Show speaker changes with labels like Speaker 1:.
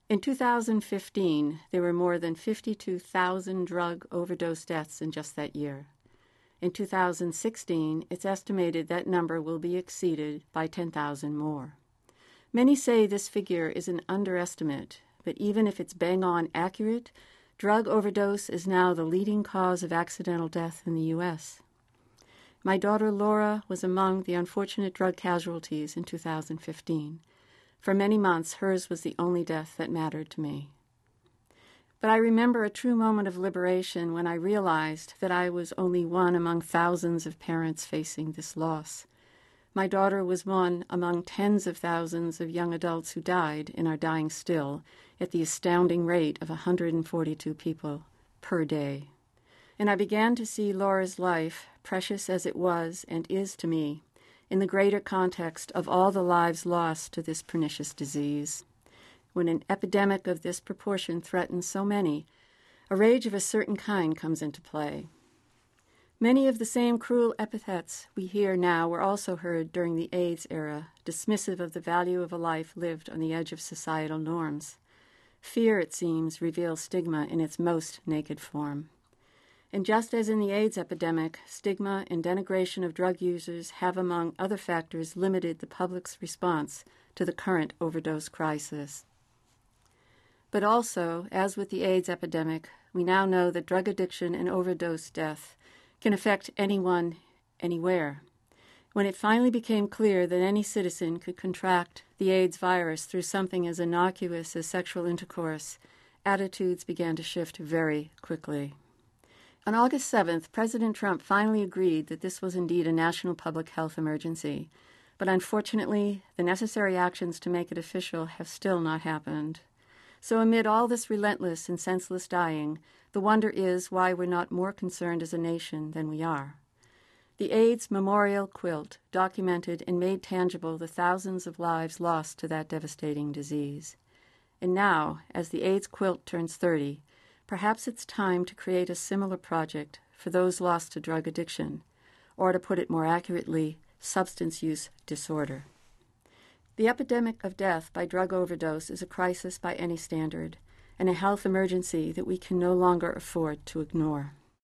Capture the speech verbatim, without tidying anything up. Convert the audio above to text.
Speaker 1: In two thousand fifteen, there were more than fifty-two thousand drug overdose deaths in just that year. In two thousand sixteen, it's estimated that number will be exceeded by ten thousand more. Many say this figure is an underestimate, but even if it's bang-on accurate, drug overdose is now the leading cause of accidental death in the U S. My daughter Laura was among the unfortunate drug casualties in two thousand fifteen. For many months, hers was the only death that mattered to me. But I remember a true moment of liberation when I realized that I was only one among thousands of parents facing this loss. My daughter was one among tens of thousands of young adults who died and are dying still at the astounding rate of one hundred forty-two people per day. And I began to see Laura's life, precious as it was and is to me, in the greater context of all the lives lost to this pernicious disease. When an epidemic of this proportion threatens so many, a rage of a certain kind comes into play. Many of the same cruel epithets we hear now were also heard during the AIDS era, dismissive of the value of a life lived on the edge of societal norms. Fear, it seems, reveals stigma in its most naked form. And just as in the AIDS epidemic, stigma and denigration of drug users have, among other factors, limited the public's response to the current overdose crisis. But also, as with the AIDS epidemic, we now know that drug addiction and overdose death can affect anyone, anywhere. When it finally became clear that any citizen could contract the AIDS virus through something as innocuous as sexual intercourse, attitudes began to shift very quickly. On August seventh, President Trump finally agreed that this was indeed a national public health emergency, but unfortunately, the necessary actions to make it official have still not happened. So amid all this relentless and senseless dying, the wonder is why we're not more concerned as a nation than we are. The AIDS Memorial Quilt documented and made tangible the thousands of lives lost to that devastating disease. And now, as the AIDS quilt turns thirty, perhaps it's time to create a similar project for those lost to drug addiction, or to put it more accurately, substance use disorder. The epidemic of death by drug overdose is a crisis by any standard, and a health emergency that we can no longer afford to ignore.